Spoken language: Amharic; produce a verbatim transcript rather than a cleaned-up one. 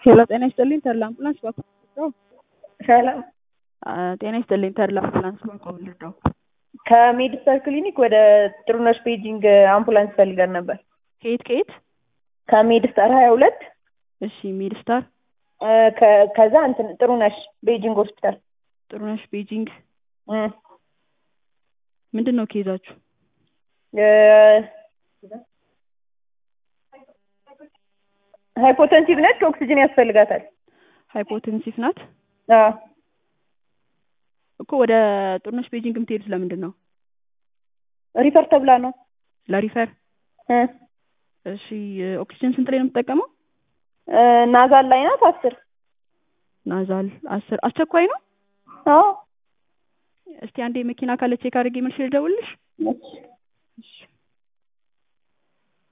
ሄሎ ጤና ይስጥልኝ ተድላ አምቡላንስ ባኮ ሰላም ጤና ይስጥልኝ ተድላ አምቡላንስ ባኮ ልርዳው። ከሜዲስታር ክሊኒክ ወደ ጥሩነሽ ቤጂንግ አምቡላንስ ፈልገን ነበር። ከየት ከየት? ከሜዲስታር ሀያ ሁለት እሺ ሜዲስታር ከዛ እንትን ጥሩነሽ ቤጂንግ ሆስፒታል። ጥሩነሽ ቤጂንግ እ ምንድነው ኬዛችሁ? ሃይፖቴንሲቭ ነች፣ ኦክሲጅን ያስፈልጋታል። ሃይፖቴንሲቭ ናት? አዎ እኮ ወደ ጥሩነሽ ቤጂንግ የምትሄዱት ለምንድን ነው? ሪፈር ተብላ ነው። ለሪፈር እ እሺ ኦክሲጅን ስንት ላይ ነው የምትጠቀመው? ናዛል ላይ ናት አስር ናዛል አስር አስቸኳይ ነው? አዎ እስቲ አንዴ መኪና ካለ ቼክ አድርጌ መልሼ ልደውልልሽ። እሺ